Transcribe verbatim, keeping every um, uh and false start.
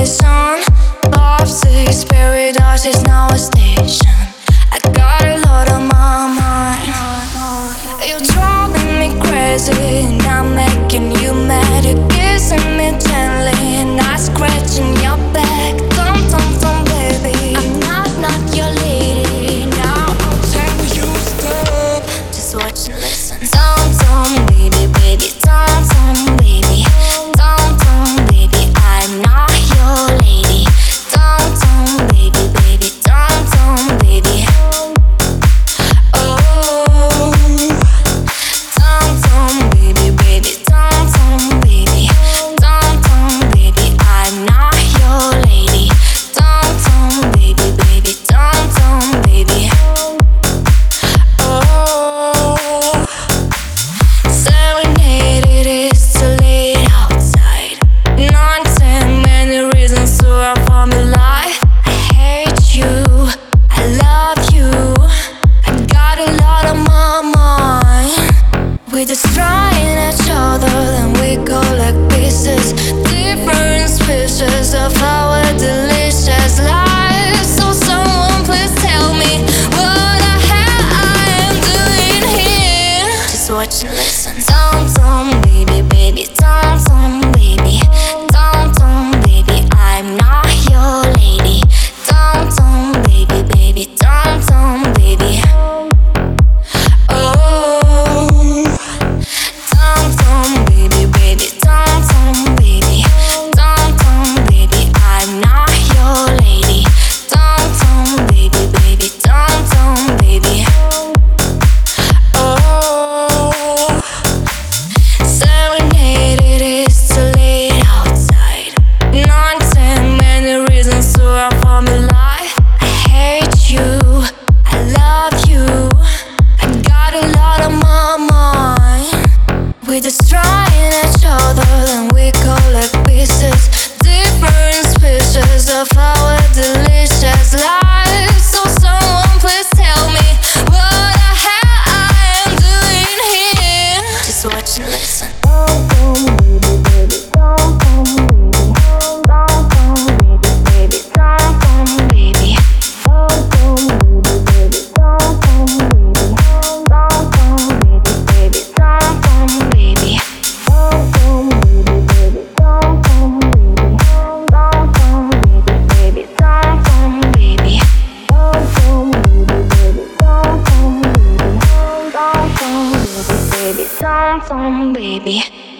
station. Love says paradise is now a station. I got a lot on my mind. You're driving me crazy and I'm making you mad. You're kissing me gently and I scratching your back. Tom, tom, tom, baby, I'm not, not your lady. Now I'll tell you stop. Just watch and listen. Tom, tom, baby, baby, tom, tom, baby. Tom, tom, baby, I'm not your lady. Tom, tom, baby, baby, tom, tom, baby. Oh, tom, tom, baby, baby, tom, tom, baby. Tom, tom, baby, I'm not your lady. Tom, tom, baby, baby, tom, tom, baby. Oh, serenade, it is too late outside. Nine, ten, many reasons to run from your life. I hate you, I love you, I got a lot on my mind. We're destroying each other, then we go like pieces. Different species of our delicious lives. So someone please tell me what the hell I am doing here. Just watch and listen. Tom, tom, baby, baby, tom, tom, baby. Tom, tom, baby, I'm not your lady. Tom, tom, baby, baby, tom, tom, baby. Oh, tom, tom, baby, baby, tom, tom, baby. Tom, tom, baby, I'm not your lady. Tom, tom, baby, baby, tom, tom, baby. Oh, serenade, it is too late outside. Nine, ten, many reasons to run from your life. I hate you, I love you, I got a lot on my mind. We're destroying each other, then we go like pieces. Different species of our delicious lives. So someone please tell me what the hell I am doing here. Just watch and listen. Baby, tom, tom, baby.